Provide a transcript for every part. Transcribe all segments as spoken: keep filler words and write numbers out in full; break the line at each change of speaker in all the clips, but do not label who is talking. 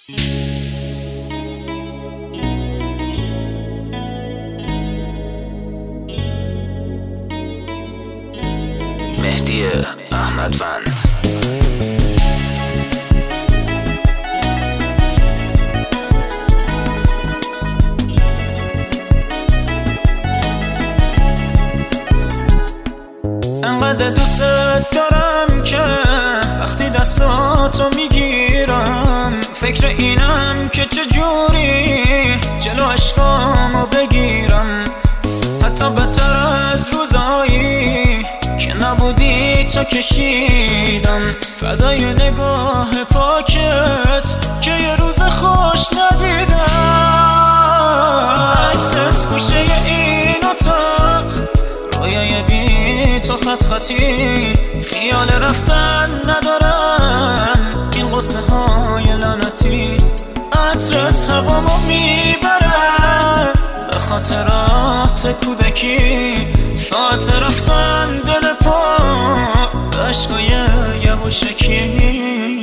مهدی احمدوند.
انقدر دوست دارم که وقتی دستاتو میگیرم فکر اینم که چجوری جلو عشقامو بگیرم. حتی بدتر از روزایی که نبودی تو کشیدم فدای نگاه پاکت که یه روز خوش ندیدم. عکست گوشه این اتاق رویای بی تو خط خطی خیال رفتن ندارم این قصه های لعنتی. عطرت هوامو میبره به خاطرات کودکی ساعت رفتن دل پا به عشقای یواشکی.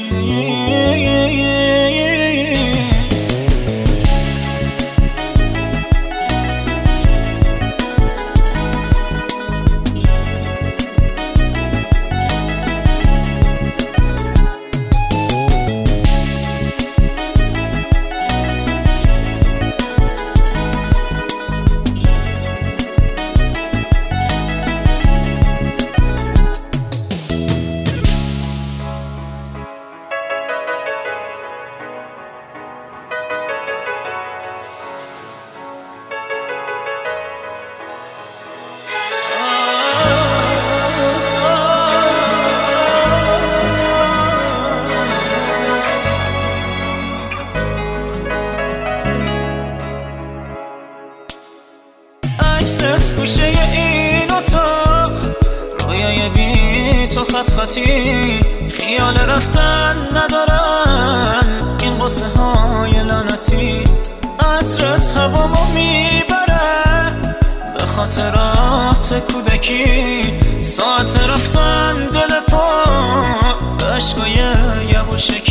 عکست گوشه این اتاق رویای بی تو خط خطی خیال رفتن ندارم این قصه های لعنتی. عطرت هوامو میبره به خاطرات کودکی ساعت رفتن دل پا به عشقای یواشکی.